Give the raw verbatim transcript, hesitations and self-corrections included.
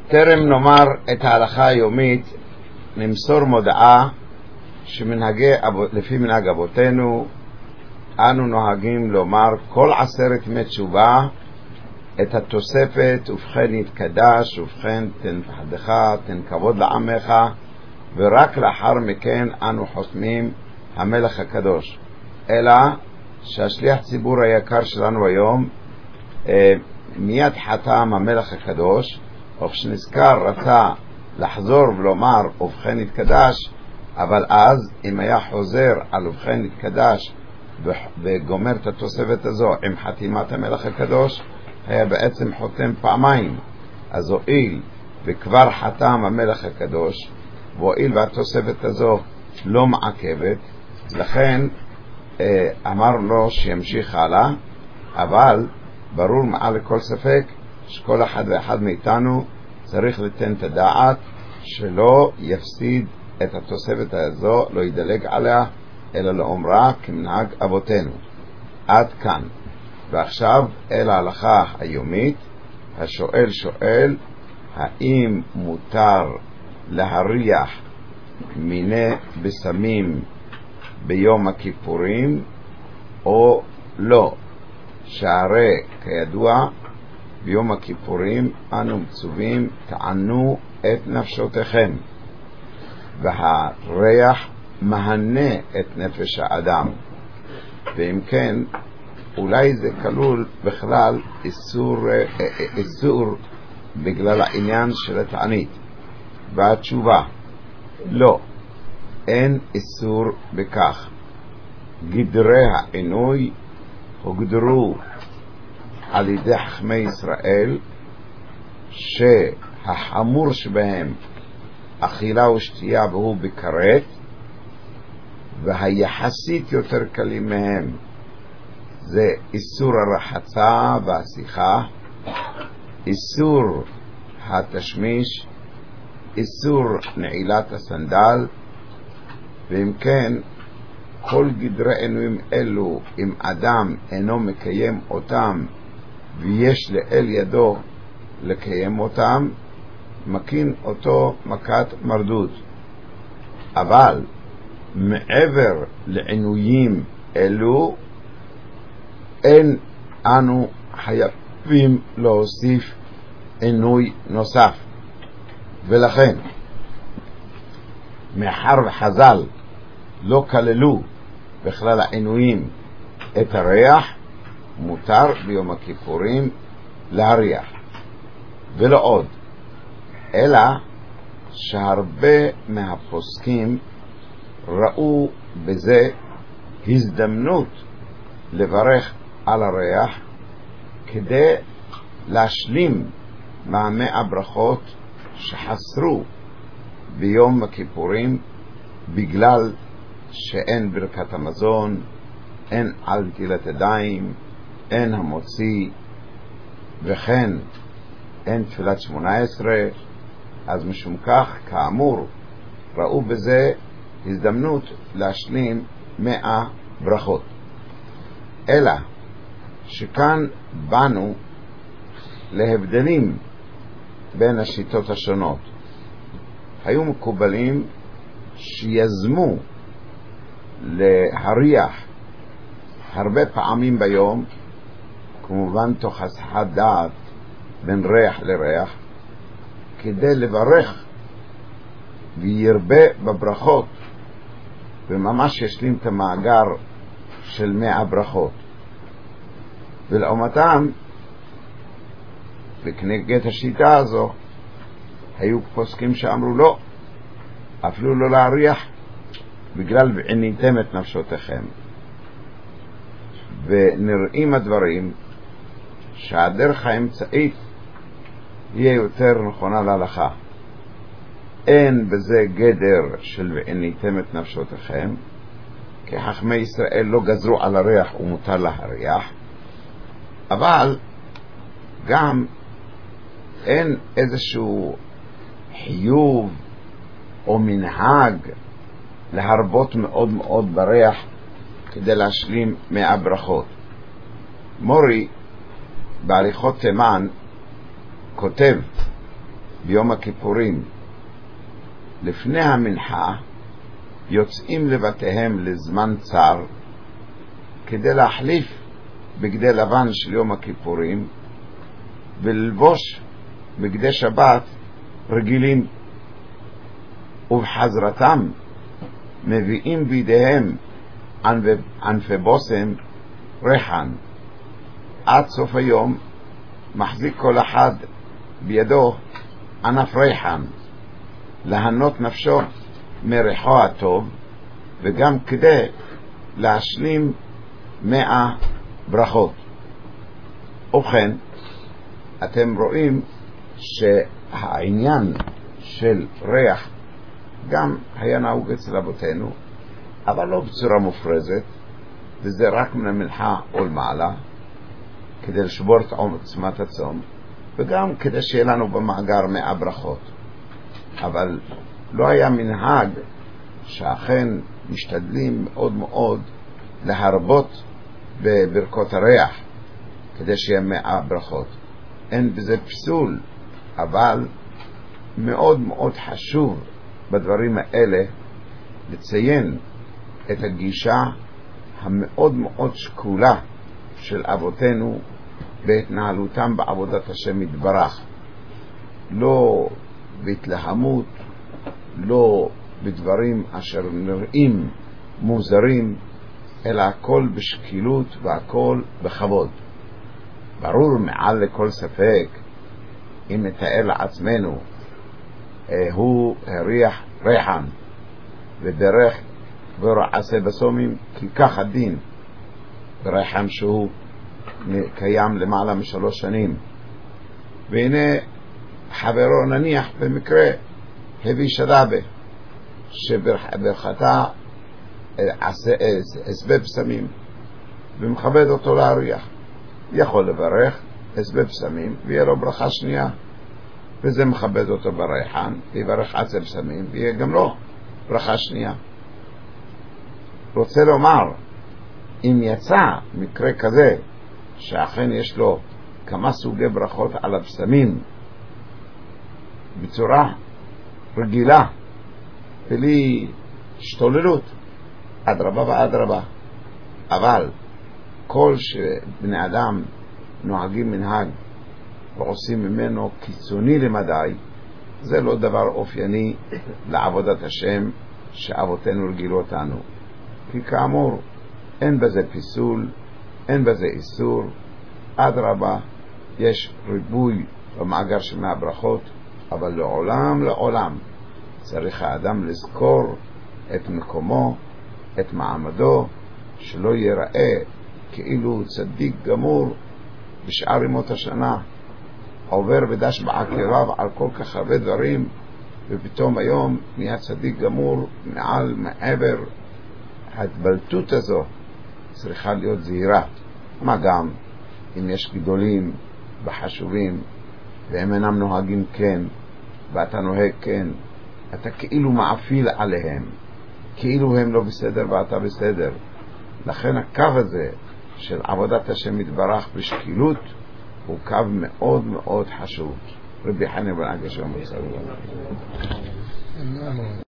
טרם נאמר את ההלכה היומית, נמסור מודעה שמנהגי, לפי מנהג אבותינו אנו נוהגים לומר כל עשרת ימי תשובה את התוספת, ובכן יתקדש, ובכן תן פחדך, תן כבוד לעמך, ורק לאחר מכן אנו חותמים המלך הקדוש. אלא שהשליח ציבור היקר שלנו היום אה, מיד חתם המלך הקדוש, וכשנזכר רצה לחזור ולומר ובכן יתקדש, אבל אז אם היה חוזר על ובכן יתקדש וגומר את התוספת הזו עם חתימת המלך הקדוש, היה בעצם חותם פעמיים. אז הואיל וכבר חתם המלך הקדוש, והואיל והתוספת הזו לא מעכבת, לכן אמר לו שימשיך הלאה, אבל ברור מעל לכל ספק שכל אחד ואחד מאיתנו צריך לתן את הדעת שלא יפסיד את התוספת הזו, לא ידלג עליה, אלא לאומרה כמנהג אבותינו. עד כאן. ועכשיו אל ההלכה היומית. השואל שואל, האם מותר להריח מיני בשמים ביום הכיפורים או לא? שהרי כידוע ביום הכיפורים אנו מצווים תענו את נפשותיכם, והריח מהנה את נפש האדם, ואם כן אולי זה כלול בכלל איסור, איסור בגלל העניין של התענית. והתשובה לא, אין איסור בכך. גדרי העינוי הוגדרו על ידי חכמי ישראל שהחמור שבהם אכילה ושתייה והוא בקרת, והיחסית יותר קלים מהם זה איסור הרחצה והשיחה, איסור התשמיש, איסור נעילת הסנדל. ואם כן כל גדרי עינויים אלו, אם אדם אינו מקיים אותם ויש לאל ידו לקיים אותם, מקין אותו מכת מרדות. אבל מעבר לעינויים אלו אין אנו חייבים להוסיף עינוי נוסף. ולכן מאחר וחז"ל לא כללו בכלל העינויים את הריח, מותר ביום הכיפורים להריח. ולא עוד, אלא שהרבה מהפוסקים ראו בזה הזדמנות לברך על הריח כדי להשלים מהמאה ברכות שחסרו ביום הכיפורים, בגלל שאין ברכת המזון, אין על נטילת ידיים, אין המוציא, וכן אין תפילת שמונה עשרה. אז משום כך כאמור ראו בזה הזדמנות להשלים מאה ברכות. אלא שכאן באנו להבדלים בין השיטות השונות. היו מקובלים שיזמו להריח הרבה פעמים ביום, כמובן תוך הסחת דעת בין ריח לריח, כדי לברך וירבה בברכות, וממש ישלים את המאגר של מאה ברכות. ולעומתם וכנגד השיטה הזו היו פוסקים שאמרו לא, אפילו לא להריח, בגלל ועיניתם את נפשותיכם. ונראים הדברים שהדרך האמצעית יהיה יותר נכונה להלכה. אין בזה גדר של ועיניתם את נפשותיכם, כי חכמי ישראל לא גזרו על הריח ומותר להריח, אבל גם אין איזשהו חיוב או מנהג להרבות מאוד מאוד בריח כדי להשלים מאה ברכות. מורי בעריכות תימן כותב ביום הכיפורים לפני המנחה יוצאים לבתיהם לזמן צר כדי להחליף בגדי לבן של יום הכיפורים וללבוש בגדי שבת רגילים, ובחזרתם מביאים בידיהם ענפי בושם ריחן. עד סוף היום מחזיק כל אחד בידו ענף ריחן להנות נפשו מריחו הטוב, וגם כדי להשלים מאה ברכות. ובכן, אתם רואים שהעניין של ריח גם היה נהוג אצל אבותינו, אבל לא בצורה מופרזת, וזה רק מן המנחה ולמעלה, כדי לשבור את עוצמת הצום, וגם כדי שיהיה לנו במאגר מאה ברכות. אבל לא היה מנהג שאכן משתדלים מאוד מאוד להרבות בברכות הריח כדי שיהיה מאה ברכות. אין בזה פסול, אבל מאוד מאוד חשוב בדברים האלה לציין את הגישה המאוד מאוד שקולה של אבותינו בהתנהלותם בעבודת השם יתברך. לא בהתלהמות, לא בדברים אשר נראים מוזרים, אלא הכל בשקילות והכל בכבוד. ברור מעל לכל ספק, אם נתאר לעצמנו, אה, הוא הריח ריחן וברך ורעשה בסומים, כי כך הדין בריחן שהוא קיים למעלה משלוש שנים. והנה חברו נניח במקרה הביא שדבה שברכתה אסבב סמים ומכבד אותו להריח, יכול לברך אסבב סמים ויהיה לו ברכה שנייה, וזה מכבד אותו בריחן, ויברך עצב סמים ויהיה גם לו ברכה שנייה. רוצה לומר, אם יצא מקרה כזה שאכן יש לו כמה סוגי ברכות על הבשמים בצורה רגילה בלי השתוללות, אדרבה ואדרבה. אבל כל שבני אדם נוהגים מנהג ועושים ממנו קיצוני למדי, זה לא דבר אופייני לעבודת השם שאבותינו רגילו אותנו. כי כאמור, אין בזה פיסול, אין בזה איסור, אדרבה, יש ריבוי במאגר של מאה ברכות, אבל לעולם לעולם צריך האדם לזכור את מקומו, את מעמדו, שלא ייראה כאילו צדיק גמור בשאר ימות השנה, עובר בדש בעקביו על כל כך הרבה דברים, ופתאום היום נהיה צדיק גמור מעל מעבר. ההתבלטות הזו צריכה להיות זהירה. מה גם אם יש גדולים וחשובים והם אינם נוהגים כן ואתה נוהג כן, אתה כאילו מעפיל עליהם, כאילו הם לא בסדר ואתה בסדר. לכן הקו הזה של עבודת השם יתברך בשקילות הוא קו מאוד מאוד חשוב. רבי חנין בן עקשיא אומר